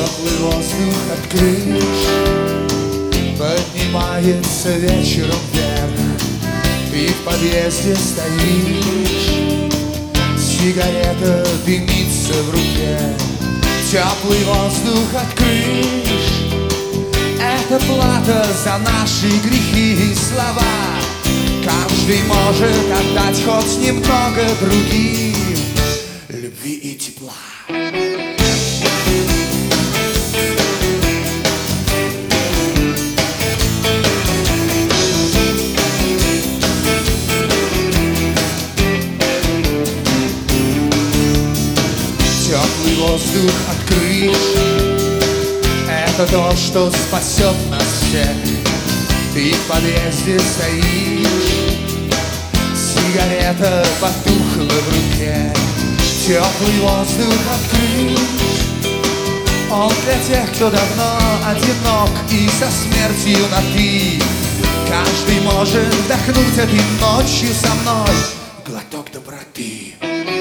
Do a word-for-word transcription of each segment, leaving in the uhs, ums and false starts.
Теплый воздух от крыш поднимается вечером вверх. Ты в подъезде стоишь, сигарета дымится в руке. Теплый воздух от крыш — это плата за наши грехи и слова. Каждый может отдать хоть немного другим любви и тепла. Теплый воздух от крыш — это то, что спасет нас всех. Ты в подъезде стоишь, сигарета потухла в руке. Теплый воздух от крыш — он для тех, кто давно одинок и со смертью на «ты». Каждый может вдохнуть этой ночью со мной глоток доброты.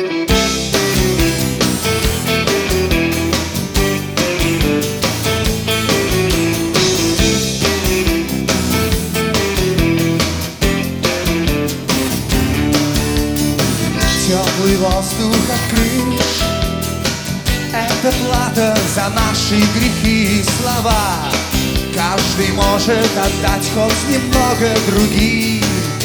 Теплый воздух от крыш — это плата за наши грехи и слова. Каждый может отдать хоть немного другим